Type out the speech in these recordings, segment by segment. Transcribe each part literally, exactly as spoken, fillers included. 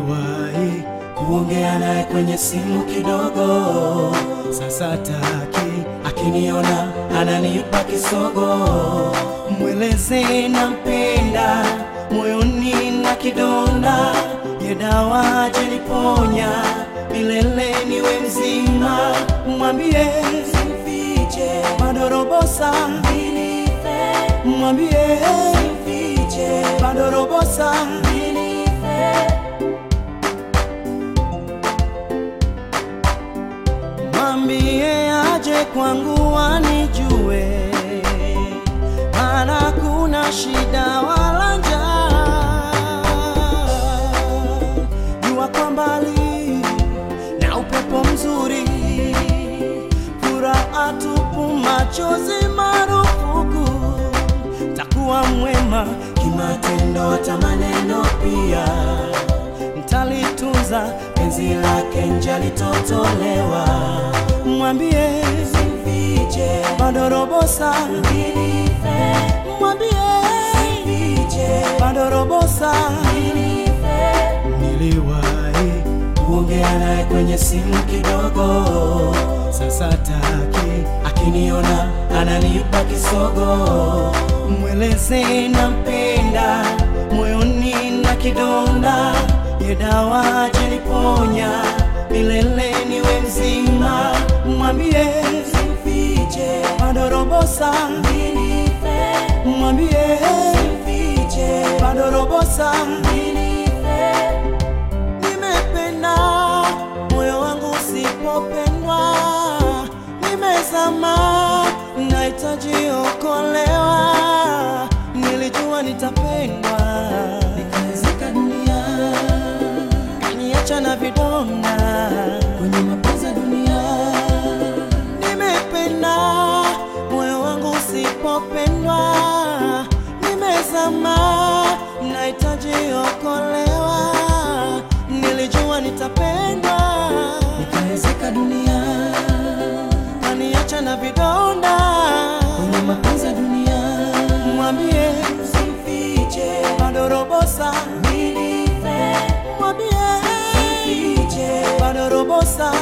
Niliwahi kuongea naye kwenye simu kidogo, sasa taki akiniona ananipa kisogo. Mweleze nampenda, moyoni na kidonda, ye dawa jeniponya, milele niwe mzima. Mwambie simfiche, bado robo saa, mwambie simfiche, bado robo saa. Mwambie aje kwangu anijue, maana kuna shida wala njaa. Jua kwa mbali na upepo mzuri, furaha tupu, machozi marufuku. Takuwa mwema kimatendo, hata maneno pia. Nitalitunza penzi lake, nje litotolewa. Mwambie simfiche, bado robo saa, mwambie simfiche, bado robo saa. Niliwahi kuongea naye kwenye simu kidogo, sasa taki akiniona ananipa kisogo. Mweleze nampenda, moyoni na kidonda, ye dawa jeniponya, milele niwe mzima. Mwambie simfiche, bado robo saa, mwambie simfiche, bado robo saa. Nimependa moyo wangu usipopendwa, nimezama nahitaji okolewa. Nilijua nitapendwa, nikaizika dunia, kaniacha na vidonda kwenye mapenzi ya dunia. Nimependa moyo wangu usipopendwa, nimezama nahitaji okolewa. Nilijua nitapendwa, nikaizika dunia, kaniacha na vidonda kwenye mapenzi ya dunia. Mwambie simfiche, bado robo saa, mwambie simfiche, bado robo saa.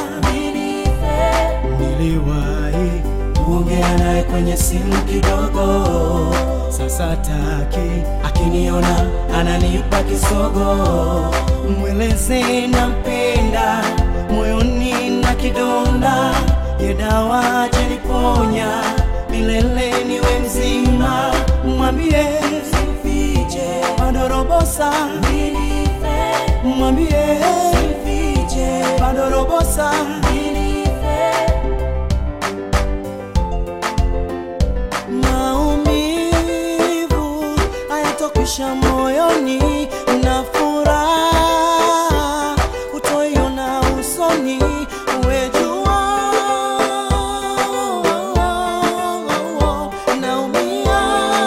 Niliwahi kuongea naye kwenye simu kidogo, sasa taki akiniona ananipa kisogo. Mweleze nampenda, moyoni na kidonda, ye dawa jeniponya, milele niwe mzima. Mwambie simfiche, bado robo saa, mwambie simfiche, bado robo saa. Maumivu hayatokwisha moyoni, na furaha utoiona usoni. Uwe jua naumia,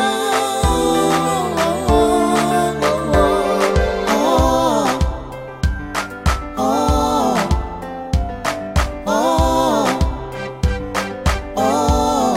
oh, oh, oh, oh.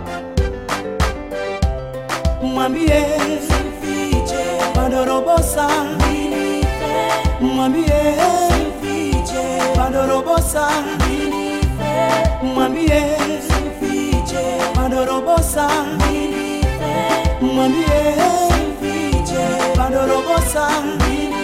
Mwambie simfiche, bado robo saa, mwambie simfiche, bado robo saa, mwambie simfiche, bado robo saa, mwambie simfiche, bado robo saa.